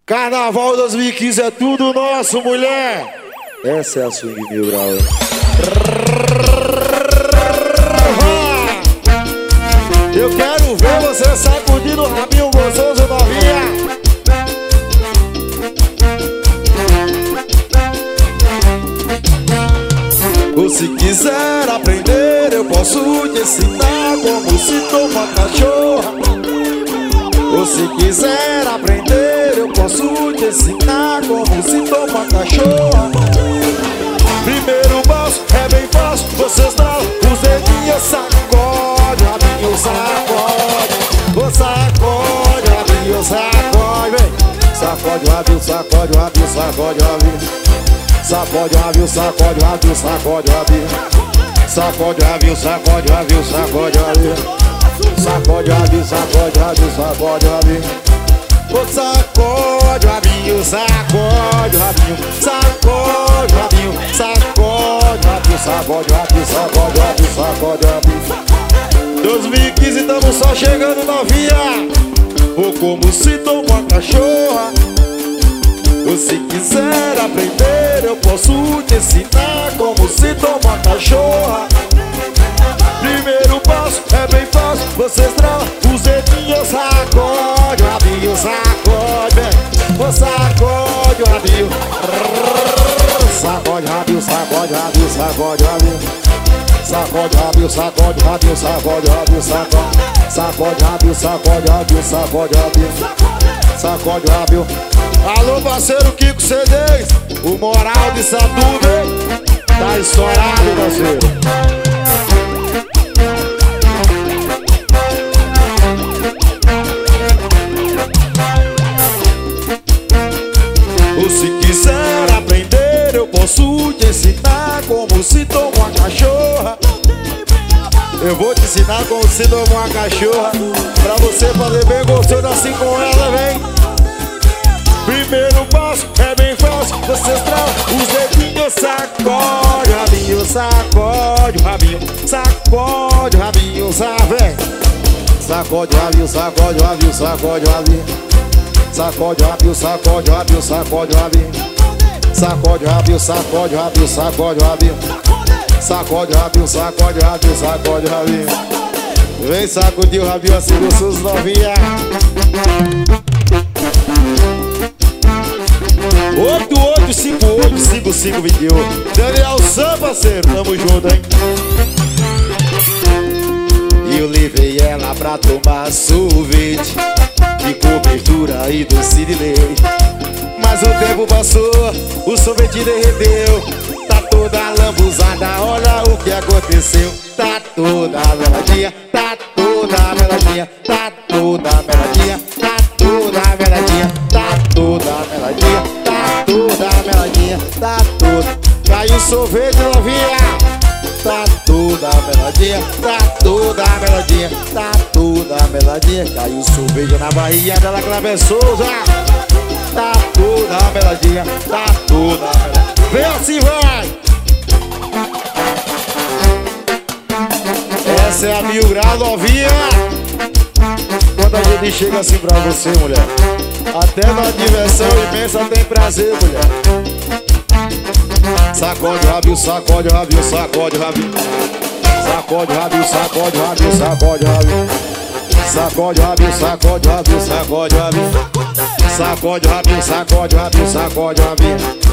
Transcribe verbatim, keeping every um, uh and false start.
Carnaval dois mil e quinze é tudo nosso, mulher. Essa é a Swing Mil Grau. Eu quero ver você sacudindo o rabinho gostoso, novinha. Ou se quiser aprender, eu posso te ensinar como se toma cachorra. Ou se quiser aprender, eu posso te ensinar como se toma cachorra. Primeiro passo é bem fácil, você está os dedinhos, sacode, rabinho, sacode. Ô sacode, rabinho, sacode, vem. Sacode, rabinho, sacode, rabinho, sacode, rabinho. Sacode, rabinho, sacode, rabinho, sacode, rabinho. Sacode, rabinho, sacode, rabinho, sacode, rabinho. Sacode, rabinho, sacode, rabinho, sacode, rabinho. Ô sacode, rabinho, sacode, rabinho. Sacode, rabinho, sacode, rabinho. Sacode, rabinho, sacode, rabinho, sacode, rabinho. dois mil e quinze, tamo só chegando, novinha. Ou como se toma uma cachorra. Ou se quiser aprender, eu posso te ensinar como se toma cachorra. Primeiro passo é bem fácil, você estrala os dedinhos, sacode, rabinho, sacode, vem. Ô sacode, rabinho. Sacode, rabinho, sacode, rabinho, sacode, rabinho. Sacode, rabinho, sacode, rabinho, sacode, rabinho, sacode. Sacode, rabinho, sacode, rabinho, sacode, rabinho. Sacode, rabinho. Alô, parceiro Kiko C Ds, o moral de Satuba, hein? Tá estourado, parceiro. Ou se quiser aprender, eu posso te ensinar como se toma uma cachorra. Eu vou te ensinar como se toma uma cachorra, pra você fazer bem gostoso assim com ela, vem. Primeiro passo é bem fácil, você estrala os dedinhos, sacode, rabinho, sacode, rabinho, sacode, rabinho, sabe? Sacode, rabinho, sacode, rabinho, sacode, rabinho. Sacode, rabinho, sacode, rabinho, sacode, rabinho. Sacode, rabinho, sacode, rabinho, sacode, rabinho. Sacode, rabinho, sacode, rabinho, sacode, rabinho. Vem sacudir o rabinho assim, gostoso, novinha. oito oito cinco oito cinco cinco dois oito. Daniel Sam, parceiro, tamo junto, hein? E eu levei ela pra tomar sorvete de cobertura e doce de leite. Mas o tempo passou, o sorvete derreteu. Tá toda lambuzada, olha o que aconteceu. Tá toda meladinha, tá toda meladinha, tá toda meladinha, tá toda meladinha, tá toda meladinha, tá toda meladinha, tá toda. Caiu o sorvete, novinha. Tá toda meladinha, tá toda meladinha, tá toda meladinha. Caiu o sorvete na barriga dela, Cleber Souza. Tá toda meladinha, tá toda meladinha. Vem assim, vai. Essa é a Mil Grau, novinha. Quando a gente chega assim pra você, mulher, até na diversão imensa tem prazer, mulher. Sacode, rabinho, sacode, rabinho, sacode, rabinho. Sacode, rabinho, sacode, rabinho, sacode, rabinho. Sacode, rabinho, sacode, rabinho, sacode, rabinho. Sacode, rabinho, sacode, rabinho, sacode, rabinho.